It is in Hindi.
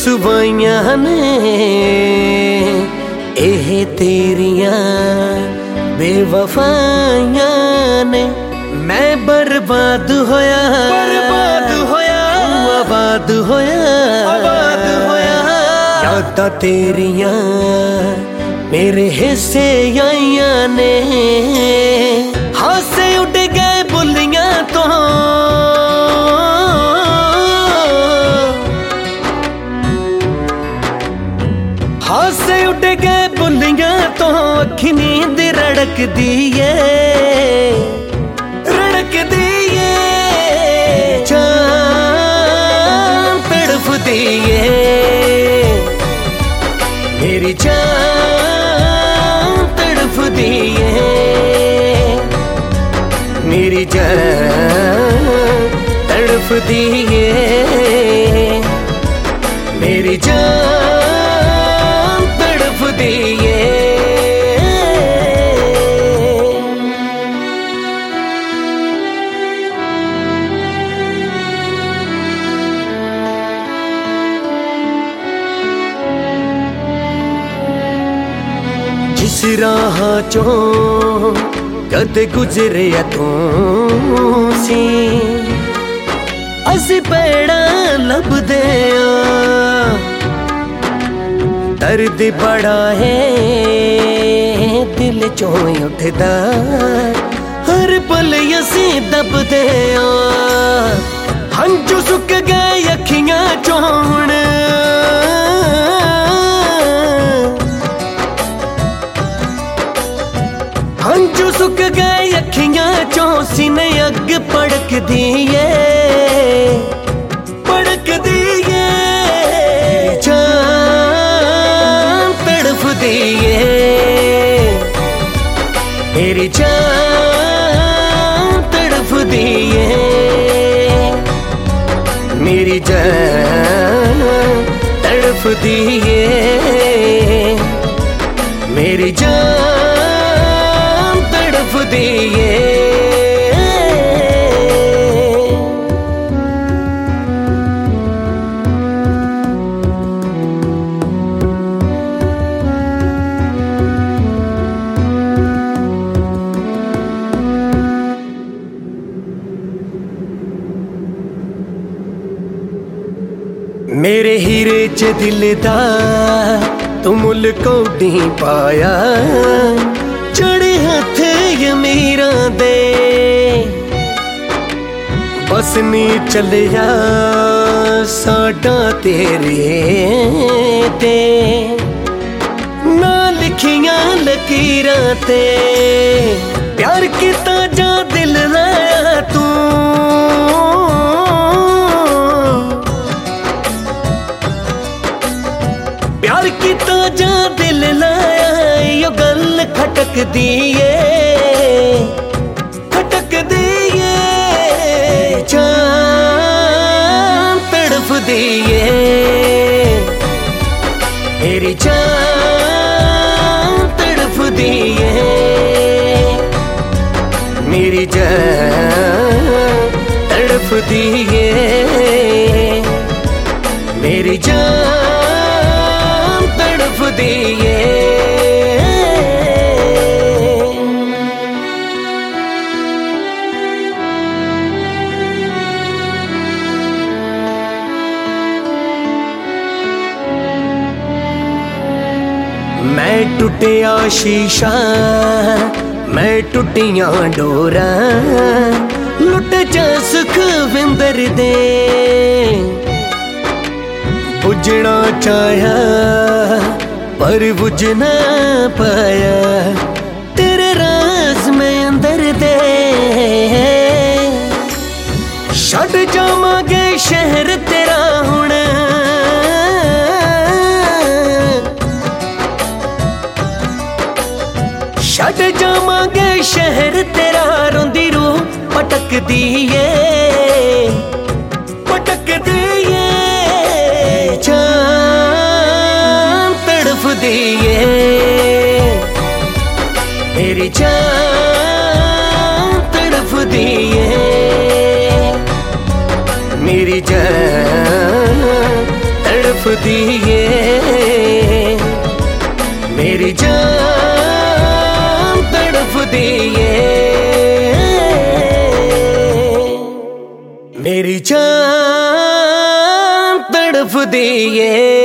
रुसवाइयां ने एह तेरियां बेवफाइयां ने। मैं बर्बाद होया आबाद होया यादां तेरियां मेरे हिस्से आइयां ने। हासे उड़ गए बुलियां तो हासे उड़ गए बुलियां तो अखी नींद रड़क दिए जान तड़फ दिए मेरी जान तड़फ दिए मेरी जान तड़फ दिए मेरी जान तड़फ दिए। जिस राह चों कदे गुजरे तू सी असी पेड़ा लभदे दर्द बड़ा है दिल चों उठदा हर पल असी दबदे हंझू सुक गए अखियां चों हुण हंझू सुक गए अखियां चों सीने अग पड़क दिए जान तड़फ दिए मेरी जान तड़फ दिए मेरी जान तड़फ दिए मेरी जान तड़फ दिए। मेरे हीरे च दिल दा तू मुल कोडी पाया चढ़े हथ अमीरां दे बस नी चलिया साडा तेरे ते ना लिखियां लकीरां ते प्यार कीता जा दिल लाया तू प्यार कीता जा दिल लाया यो गल खटक दिए जान तड़फ दिए मेरी जान तड़फ दिए मेरी जान तड़फ दिए मेरी जान तड़फ दिए। मैं टुटिया शीशा मैं टुटियां डोरा लुट जा सुख विंदर दे बुझना चाहा पर बुझ ना पाया तेरे राज में अंदर दे छड़ जावांगे शहर तेरा हुण छड़ जावांगे शहर तेरा रोंदी रूह पटक दिए जान तड़फ दिए मेरी जान तड़फ दिए मेरी जान तड़फ तड़फ दिए मेरी जान तड़फ दिए मेरी जान तड़फ दिए।